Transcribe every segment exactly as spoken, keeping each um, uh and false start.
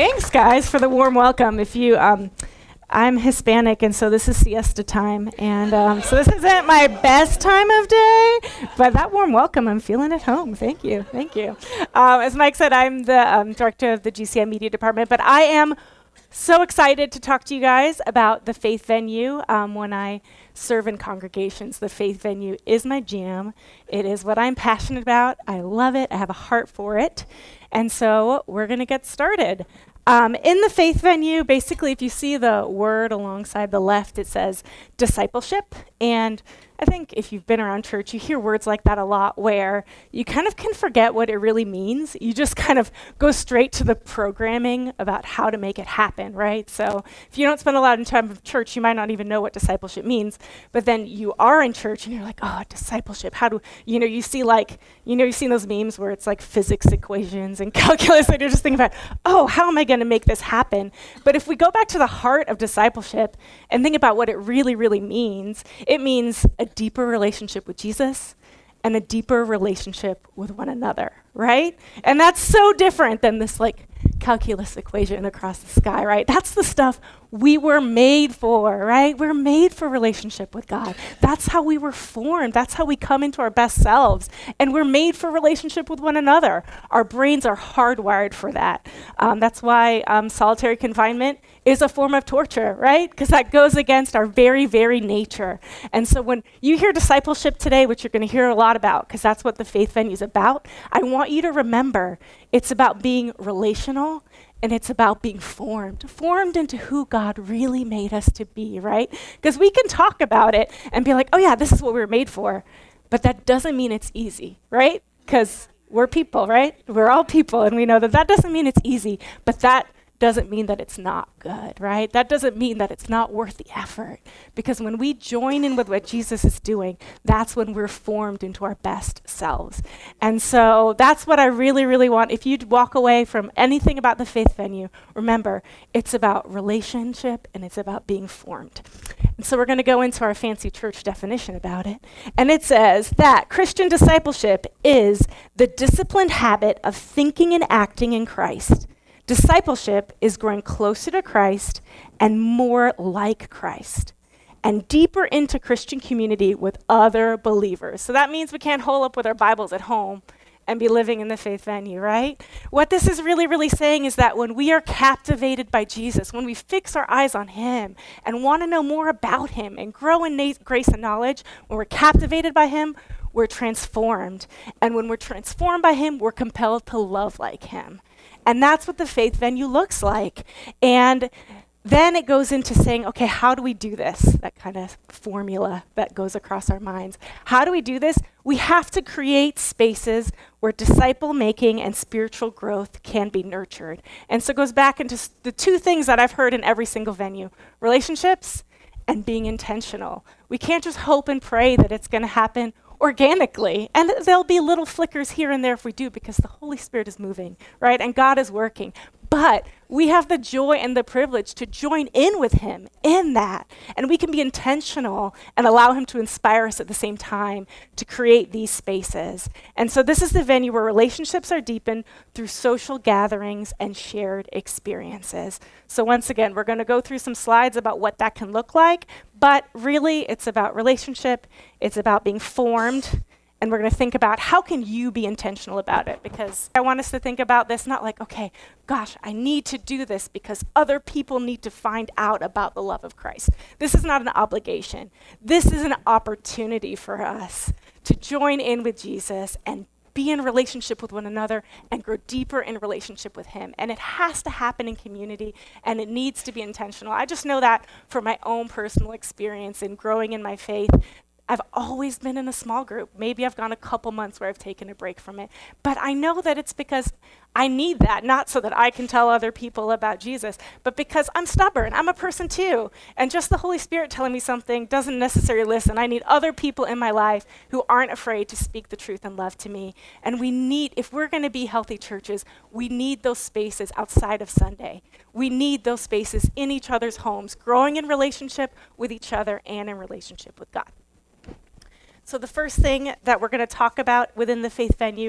Thanks, guys, for the warm welcome. If you, um, I'm Hispanic, and so this is siesta time, and um, so this isn't my best time of day, but that warm welcome, I'm feeling at home. Thank you, thank you. Um, as Mike said, I'm the um, director of the G C I Media Department, but I am so excited to talk to you guys about the Faith Venue. Um, when I serve in congregations, the Faith Venue is my jam. It is what I'm passionate about. I love it. I have a heart for it. And so we're going to get started. Um, in the Faith Venue, basically, if you see the word alongside the left, it says discipleship. And I think if you've been around church, you hear words like that a lot where you kind of can forget what it really means. You just kind of go straight to the programming about how to make it happen, right? So if you don't spend a lot of time in church, you might not even know what discipleship means. But then you are in church and you're like, oh, discipleship. How do, you know, you see like, you know, you've seen those memes where it's like physics equations and calculus, and you're just thinking about, oh, how am I going to make this happen? But if we go back to the heart of discipleship and think about what it really, really means, it means a deeper relationship with Jesus and a deeper relationship with one another, right? And that's so different than this like calculus equation across the sky, right? That's the stuff we were made for, right? We're made for relationship with God. That's how we were formed. That's how we come into our best selves. And we're made for relationship with one another. Our brains are hardwired for that. Um, that's why um, solitary confinement is a form of torture, right? Because that goes against our very, very nature. And so when you hear discipleship today, which you're going to hear a lot about, because that's what the Faith Venue is about, I want you to remember it's about being relational, and it's about being formed, formed into who God really made us to be, right? Because we can talk about it and be like, oh yeah, this is what we were made for, but that doesn't mean it's easy, right? Because we're people, right? We're all people, and we know that that doesn't mean it's easy, but that doesn't mean that it's not good, right? That doesn't mean that it's not worth the effort. Because when we join in with what Jesus is doing, that's when we're formed into our best selves. And so that's what I really, really want. If you walk away from anything about the Faith Venue, remember, it's about relationship and it's about being formed. And so we're going to go into our fancy church definition about it. And it says that Christian discipleship is the disciplined habit of thinking and acting in Christ. Discipleship is growing closer to Christ and more like Christ and deeper into Christian community with other believers. So that means we can't hole up with our Bibles at home and be living in the Faith Venue, right? What this is really, really saying is that when we are captivated by Jesus, when we fix our eyes on him and want to know more about him and grow in na- grace and knowledge, when we're captivated by him, we're transformed. And when we're transformed by him, we're compelled to love like him. And that's what the Faith Venue looks like. And then it goes into saying, okay, how do we do this? That kind of formula that goes across our minds. How do we do this? We have to create spaces where disciple making and spiritual growth can be nurtured. And so it goes back into s- the two things that I've heard in every single venue: relationships and being intentional. We can't just hope and pray that it's going to happen organically. And there'll be little flickers here and there if we do, because the Holy Spirit is moving, right? And God is working. But we have the joy and the privilege to join in with him in that. And we can be intentional and allow him to inspire us at the same time to create these spaces. And so this is the venue where relationships are deepened through social gatherings and shared experiences. So once again, we're going to go through some slides about what that can look like. But really, it's about relationship. It's about being formed. And we're going to think about how can you be intentional about it, because I want us to think about this not like, okay, gosh, I need to do this because other people need to find out about the love of Christ. This is not an obligation. This is an opportunity for us to join in with Jesus and be in relationship with one another and grow deeper in relationship with him. And it has to happen in community, and it needs to be intentional. I just know that from my own personal experience in growing in my faith. I've always been in a small group. Maybe I've gone a couple months where I've taken a break from it. But I know that it's because I need that, not so that I can tell other people about Jesus, but because I'm stubborn. I'm a person too. And just the Holy Spirit telling me something doesn't necessarily listen. I need other people in my life who aren't afraid to speak the truth and love to me. And we need, if we're going to be healthy churches, we need those spaces outside of Sunday. We need those spaces in each other's homes, growing in relationship with each other and in relationship with God. So the first thing that we're going to talk about within the Faith Venue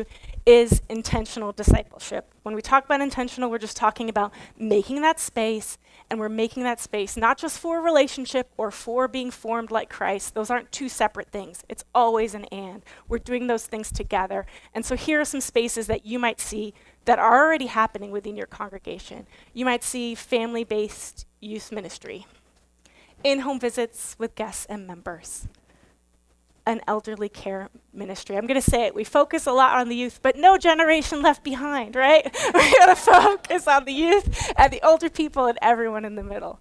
is intentional discipleship. When we talk about intentional, we're just talking about making that space, and we're making that space not just for a relationship or for being formed like Christ. Those aren't two separate things. It's always an and. We're doing those things together. And so here are some spaces that you might see that are already happening within your congregation. You might see family-based youth ministry, in-home visits with guests and members, an elderly care ministry. I'm going to say it. We focus a lot on the youth, but no generation left behind, right? We're going to focus on the youth and the older people and everyone in the middle.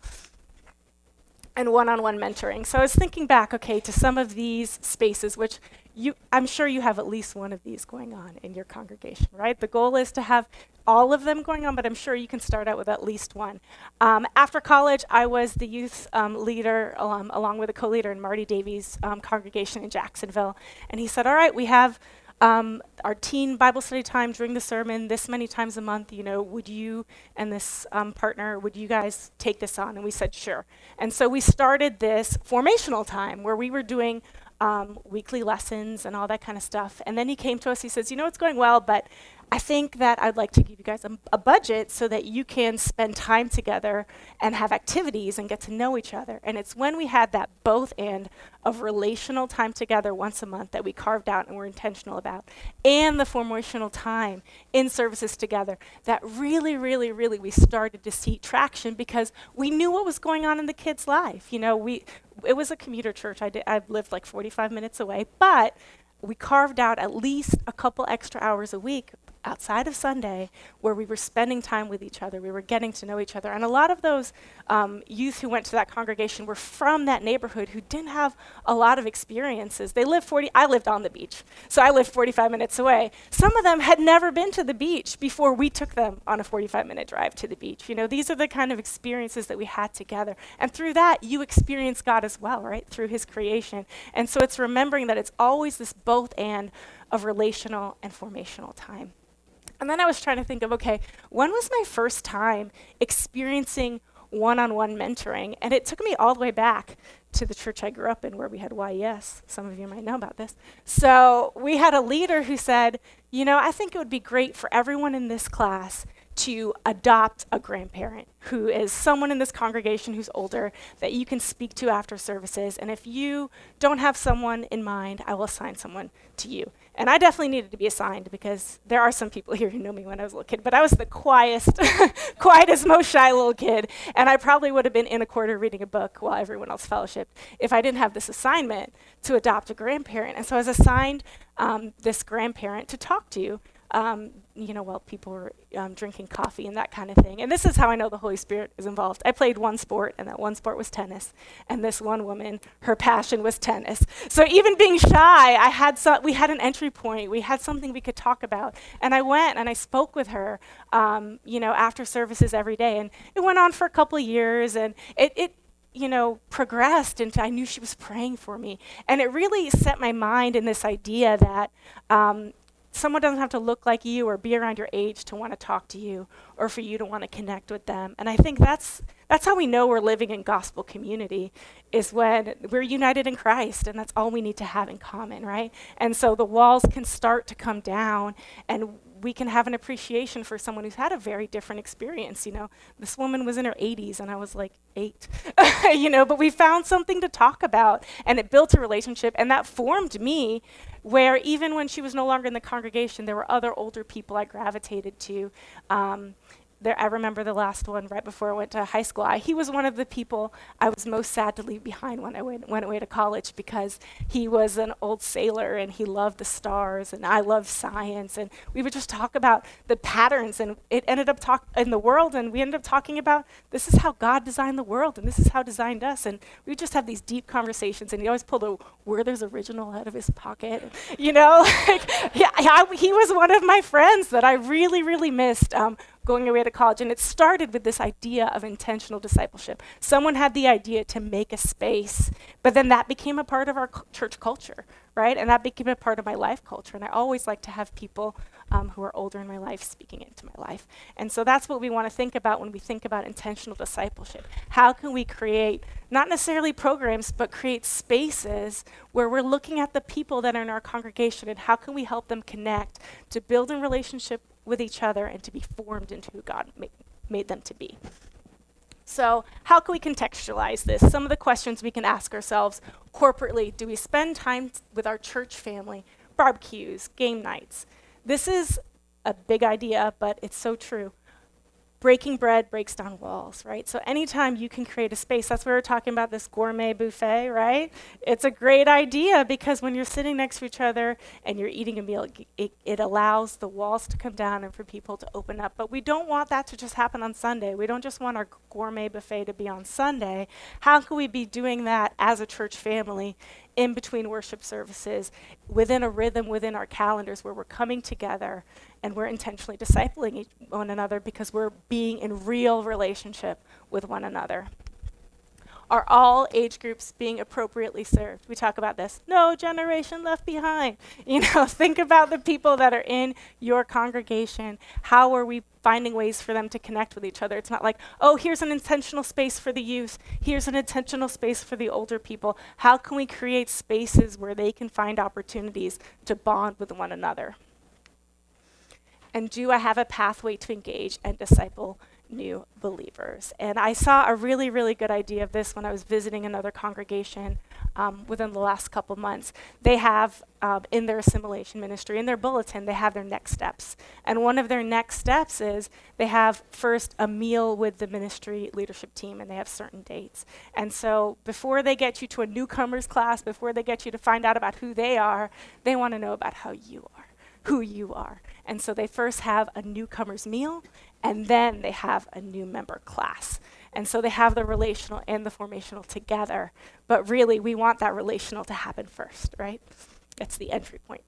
And one-on-one mentoring. So I was thinking back, okay, to some of these spaces, which you, I'm sure you have at least one of these going on in your congregation, right? The goal is to have all of them going on, but I'm sure you can start out with at least one. Um, after college, I was the youth um, leader um, along with a co-leader in Marty Davies' um, congregation in Jacksonville. And he said, all right, we have um, our teen Bible study time during the sermon this many times a month. You know, would you and this um, partner, would you guys take this on? And we said, sure. And so we started this formational time where we were doing um, weekly lessons and all that kind of stuff. And then he came to us, he says, you know, it's going well, but I think that I'd like to give you guys a, a budget so that you can spend time together and have activities and get to know each other. And it's when we had that both and of relational time together once a month that we carved out and were intentional about, and the formational time in services together that really, really, really we started to see traction because we knew what was going on in the kids' life. You know, we it was a commuter church. I, did, I lived like forty-five minutes away, but we carved out at least a couple extra hours a week outside of Sunday where we were spending time with each other. We were getting to know each other. And a lot of those um, youth who went to that congregation were from that neighborhood who didn't have a lot of experiences. They lived forty, I lived on the beach, so I lived forty-five minutes away. Some of them had never been to the beach before we took them on a forty-five minute drive to the beach. You know, these are the kind of experiences that we had together. And through that, you experience God as well, right? Through his creation. And so it's remembering that it's always this both and of relational and formational time. And then I was trying to think of, okay, when was my first time experiencing one-on-one mentoring? And it took me all the way back to the church I grew up in where we had Y E S. Some of you might know about this. So we had a leader who said, you know, I think it would be great for everyone in this class to adopt a grandparent who is someone in this congregation who's older that you can speak to after services. And if you don't have someone in mind, I will assign someone to you. And I definitely needed to be assigned because there are some people here who know me when I was a little kid, but I was the quietest, quietest, most shy little kid. And I probably would have been in a corner reading a book while everyone else fellowshipped if I didn't have this assignment to adopt a grandparent. And so I was assigned um, this grandparent to talk to. Um, you know, while people were um, drinking coffee and that kind of thing. And this is how I know the Holy Spirit is involved. I played one sport, and that one sport was tennis. And this one woman, her passion was tennis. So even being shy, I had so we had an entry point. We had something we could talk about. And I went and I spoke with her, um, you know, after services every day. And it went on for a couple of years, and it, it you know, progressed into I knew she was praying for me. And it really set my mind in this idea that um, someone doesn't have to look like you or be around your age to want to talk to you or for you to want to connect with them. And I think that's that's how we know we're living in gospel community, is when we're united in Christ, and that's all we need to have in common, right? And so the walls can start to come down, and we can have an appreciation for someone who's had a very different experience. You know, this woman was in her eighties and I was like eight, you know, but we found something to talk about, and it built a relationship, and that formed me, where even when she was no longer in the congregation, there were other older people I gravitated to. Um, There, I remember the last one right before I went to high school. I, he was one of the people I was most sad to leave behind when I went, went away to college, because he was an old sailor and he loved the stars and I loved science, and we would just talk about the patterns, and it ended up talk in the world, and we ended up talking about this is how God designed the world and this is how designed us, and we would just have these deep conversations, and he always pulled a Werther's Original out of his pocket, you know. Like, yeah, I, he was one of my friends that I really, really missed. Um, going away to college. And it started with this idea of intentional discipleship. Someone had the idea to make a space, but then that became a part of our cu- church culture, right? And that became a part of my life culture. And I always like to have people um, who are older in my life speaking into my life. And so that's what we want to think about when we think about intentional discipleship. How can we create, not necessarily programs, but create spaces where we're looking at the people that are in our congregation and how can we help them connect to build a relationship with each other and to be formed into who God ma- made them to be. So how can we contextualize this? Some of the questions we can ask ourselves corporately: do we spend time t- with our church family, barbecues, game nights? This is a big idea, but it's so true. Breaking bread breaks down walls, right? So anytime you can create a space, that's why we're talking about this gourmet buffet, right? It's a great idea because when you're sitting next to each other and you're eating a meal, it, it, it allows the walls to come down and for people to open up. But we don't want that to just happen on Sunday. We don't just want our gourmet buffet to be on Sunday. How can we be doing that as a church family in between worship services, within a rhythm within our calendars where we're coming together and we're intentionally discipling each one another because we're being in real relationship with one another? Are all age groups being appropriately served? We talk about this. No generation left behind. You know, think about the people that are in your congregation. How are we finding ways for them to connect with each other? It's not like, oh, here's an intentional space for the youth. Here's an intentional space for the older people. How can we create spaces where they can find opportunities to bond with one another? And do I have a pathway to engage and disciple new believers? And I saw a really, really good idea of this when I was visiting another congregation um, within the last couple months. They have um, in their assimilation ministry, in their bulletin, they have their next steps. And one of their next steps is they have first a meal with the ministry leadership team, and they have certain dates. And so before they get you to a newcomers class, before they get you to find out about who they are, they want to know about how you are, who you are. And so they first have a newcomers meal, and then they have a new member class. And so they have the relational and the formational together. But really, we want that relational to happen first, right? That's the entry point.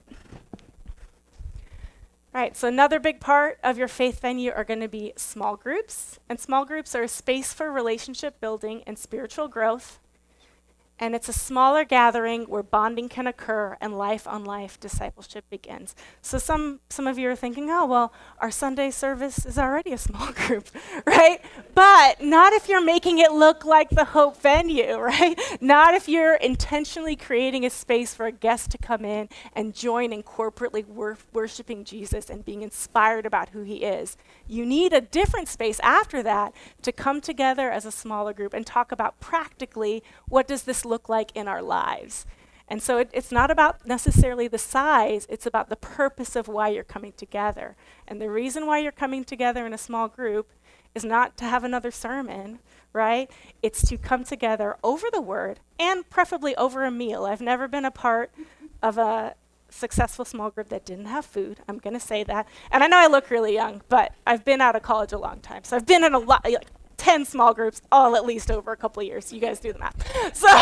All right, so another big part of your faith venue are going to be small groups. And small groups are a space for relationship building and spiritual growth. And it's a smaller gathering where bonding can occur and life-on-life discipleship begins. So some, some of you are thinking, oh, well, our Sunday service is already a small group, right? But not if you're making it look like the Hope venue, right? Not if you're intentionally creating a space for a guest to come in and join in corporately wor- worshiping Jesus and being inspired about who he is. You need a different space after that to come together as a smaller group and talk about practically what does this look like in our lives. And so it, it's not about necessarily the size, it's about the purpose of why you're coming together. And the reason why you're coming together in a small group is not to have another sermon, right? It's to come together over the word and preferably over a meal. I've never been a part of a successful small group that didn't have food. I'm going to say that. And I know I look really young, but I've been out of college a long time. So I've been in a lot, like ten small groups, all at least over a couple of years. You guys do the math. So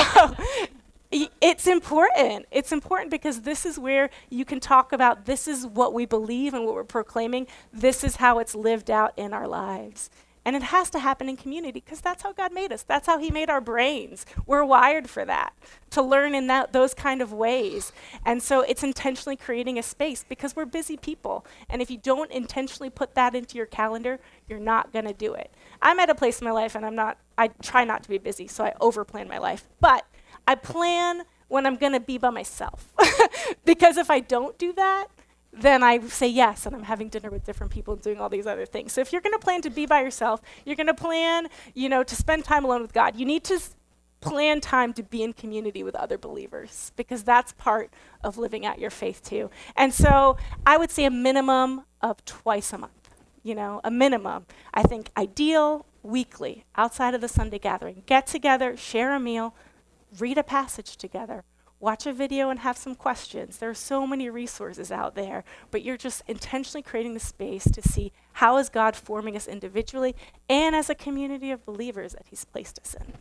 y- it's important. It's important because this is where you can talk about this is what we believe and what we're proclaiming. This is how it's lived out in our lives. And it has to happen in community because that's how God made us. That's how he made our brains. We're wired for that, to learn in that those kind of ways. And so it's intentionally creating a space because we're busy people. And if you don't intentionally put that into your calendar, you're not going to do it. I'm at a place in my life and I'm not, I try not to be busy, so I overplan my life. But I plan when I'm going to be by myself. Because if I don't do that, then I say yes, and I'm having dinner with different people and doing all these other things. So if you're going to plan to be by yourself, you're going to plan, you know, to spend time alone with God. You need to s- plan time to be in community with other believers because that's part of living out your faith too. And so I would say a minimum of twice a month, you know, a minimum. I think ideal weekly, outside of the Sunday gathering. Get together, share a meal, read a passage together. Watch a video and have some questions. There are so many resources out there, but you're just intentionally creating the space to see how is God forming us individually and as a community of believers that he's placed us in.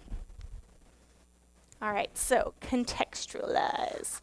All right, so contextualize.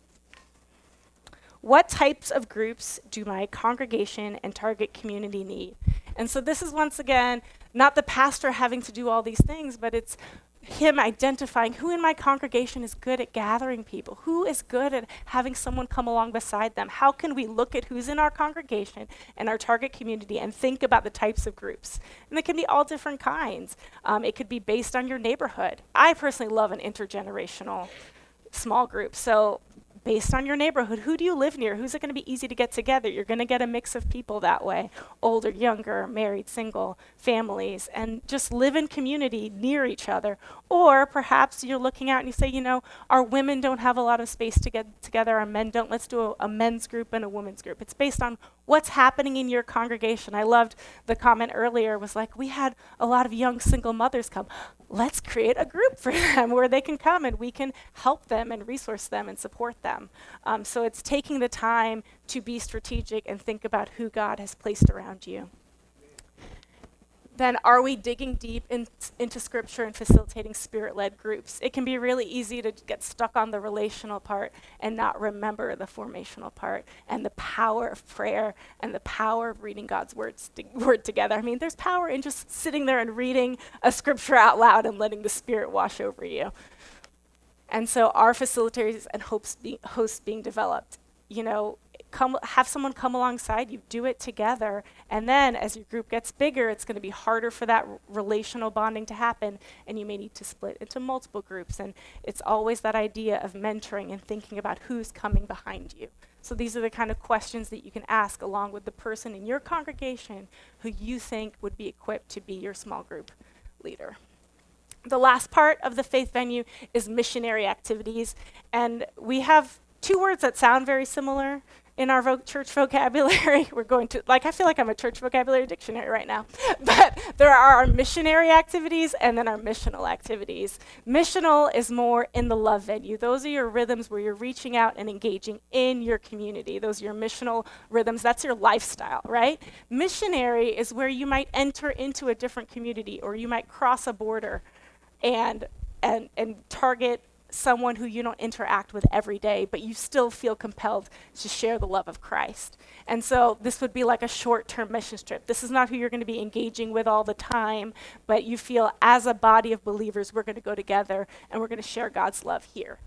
What types of groups do my congregation and target community need? And so this is once again, not the pastor having to do all these things, but it's him identifying who in my congregation is good at gathering people, who is good at having someone come along beside them. How can we look at who's in our congregation and our target community and think about the types of groups? And they can be all different kinds. Um, it could be based on your neighborhood. I personally love an intergenerational small group. So based on your neighborhood, who do you live near? Who's it going to be easy to get together? You're going to get a mix of people that way, older, younger, married, single, families, and just live in community near each other. Or perhaps you're looking out and you say, you know, our women don't have a lot of space to get together, our men don't. Let's do a, a men's group and a women's group. It's based on what's happening in your congregation. I loved the comment earlier was like, we had a lot of young single mothers come. Let's create a group for them where they can come and we can help them and resource them and support them. Um, so it's taking the time to be strategic and think about who God has placed around you. Then are we digging deep in, into Scripture and facilitating Spirit-led groups? It can be really easy to get stuck on the relational part and not remember the formational part and the power of prayer and the power of reading God's words to, word together. I mean, there's power in just sitting there and reading a scripture out loud and letting the Spirit wash over you. And so our facilitators and hosts, be, hosts being developed, you know, Come, have someone come alongside you, do it together, and then as your group gets bigger, it's going to be harder for that r- relational bonding to happen, and you may need to split into multiple groups, and it's always that idea of mentoring and thinking about who's coming behind you. So these are the kind of questions that you can ask along with the person in your congregation who you think would be equipped to be your small group leader. The last part of the faith venue is missionary activities, and we have two words that sound very similar in our vo- church vocabulary. We're going to, like, I feel like I'm a church vocabulary dictionary right now. But there are our missionary activities and then our missional activities. Missional is more in the love venue. Those are your rhythms where you're reaching out and engaging in your community. Those are your missional rhythms. That's your lifestyle, right? Missionary is where you might enter into a different community or you might cross a border and and and target someone who you don't interact with every day, but you still feel compelled to share the love of Christ. And so this would be like a short-term mission trip. This is not who you're going to be engaging with all the time, but you feel as a body of believers, we're going to go together and we're going to share God's love here.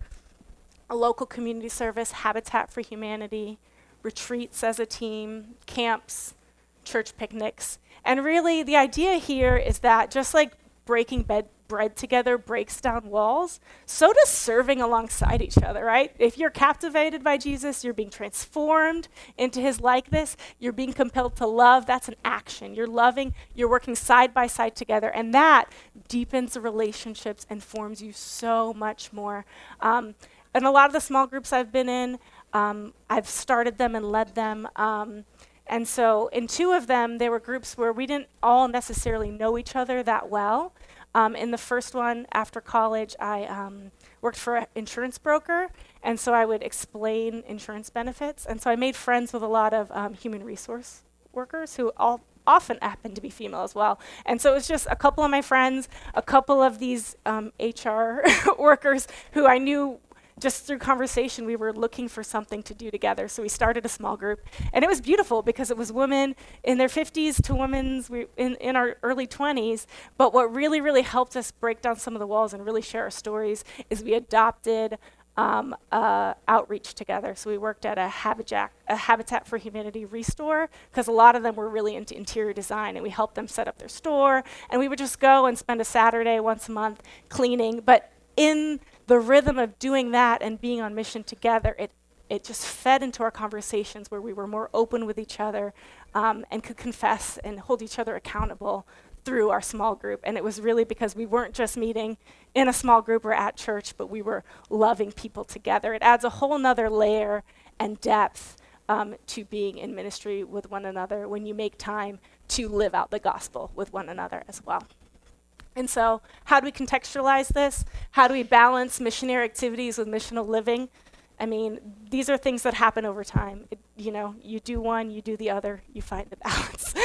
A local community service, Habitat for Humanity, retreats as a team, camps, church picnics. And really the idea here is that just like breaking bed bread together breaks down walls, so does serving alongside each other, right? If you're captivated by Jesus, you're being transformed into his likeness, you're being compelled to love, that's an action. You're loving, you're working side by side together, and that deepens the relationships and forms you so much more. Um, and a lot of the small groups I've been in, um, I've started them and led them. Um, and so in two of them, there were groups where we didn't all necessarily know each other that well. Um, in the first one, after college, I um, worked for an insurance broker, and so I would explain insurance benefits. And so I made friends with a lot of um, human resource workers who all often happened to be female as well. And so it was just a couple of my friends, a couple of these um, H R workers who I knew just through conversation, we were looking for something to do together. So we started a small group. And it was beautiful because it was women in their fifties to women in, in our early twenties. But what really, really helped us break down some of the walls and really share our stories is we adopted um, uh, outreach together. So we worked at a Habitat, a Habitat for Humanity restore, because a lot of them were really into interior design, and we helped them set up their store. And we would just go and spend a Saturday once a month cleaning. But in the rhythm of doing that and being on mission together, it it just fed into our conversations where we were more open with each other um, and could confess and hold each other accountable through our small group. And it was really because we weren't just meeting in a small group or at church, but we were loving people together. It adds a whole nother layer and depth um, to being in ministry with one another when you make time to live out the gospel with one another as well. And so how do we contextualize this? How do we balance missionary activities with missional living? I mean, these are things that happen over time. It, you know, you do one, you do the other, you find the balance.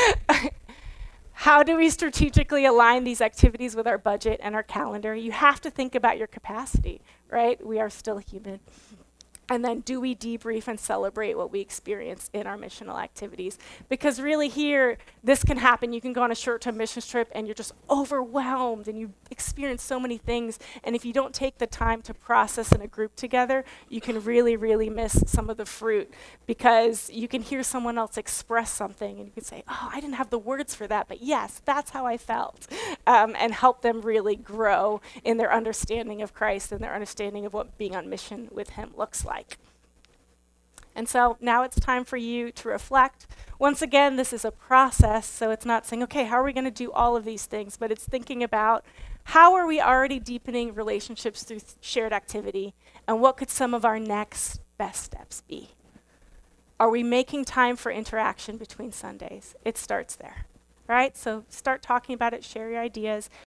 How do we strategically align these activities with our budget and our calendar? You have to think about your capacity, right? We are still human. And then do we debrief and celebrate what we experience in our missional activities? Because really here, this can happen. You can go on a short-term missions trip and you're just overwhelmed and you experience so many things. And if you don't take the time to process in a group together, you can really, really miss some of the fruit, because you can hear someone else express something and you can say, oh, I didn't have the words for that, but yes, that's how I felt. Um, and help them really grow in their understanding of Christ and their understanding of what being on mission with him looks like. And so now it's time for you to reflect. Once again, this is a process, so it's not saying, okay, how are we going to do all of these things? But it's thinking about, how are we already deepening relationships through th- shared activity? And what could some of our next best steps be? Are we making time for interaction between Sundays? It starts there, right? So start talking about it, share your ideas.